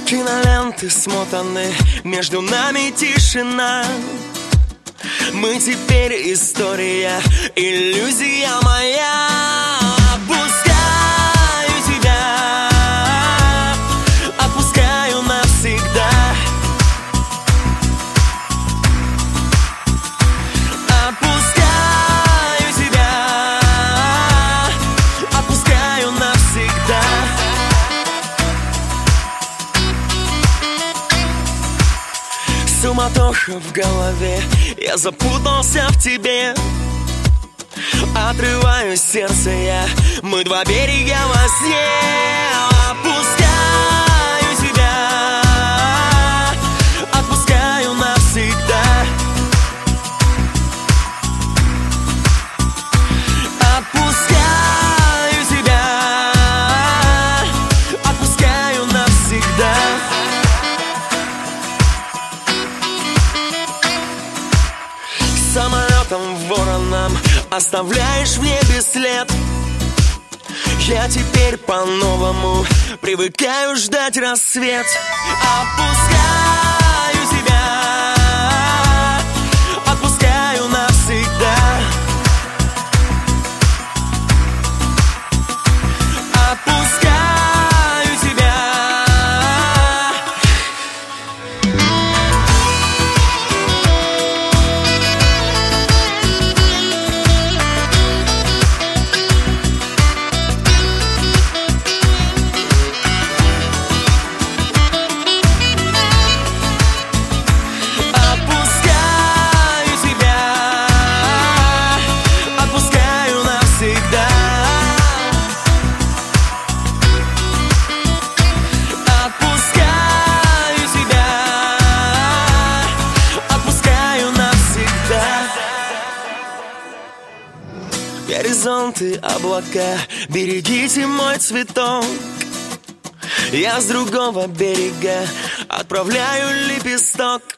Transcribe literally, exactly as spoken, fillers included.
Киноленты смотаны, между нами тишина. Мы теперь история, иллюзия моя. Отпускаю тебя, отпускаю навсегда. Отпускаю тебя, отпускаю навсегда. Суматоха в голове, я запутался в тебе. Отрываю сердце я, мы два берега во сне. Отпускаю тебя, отпускаю навсегда. Отпускаю тебя, отпускаю навсегда. Самолетом вороном оставляешь в небе след. Я теперь по-новому привыкаю ждать рассвет. Отпускаю тебя, отпускаю навсегда. Отпускаю тебя. Горизонты, облака, берегите мой цветок. Я с другого берега отправляю лепесток.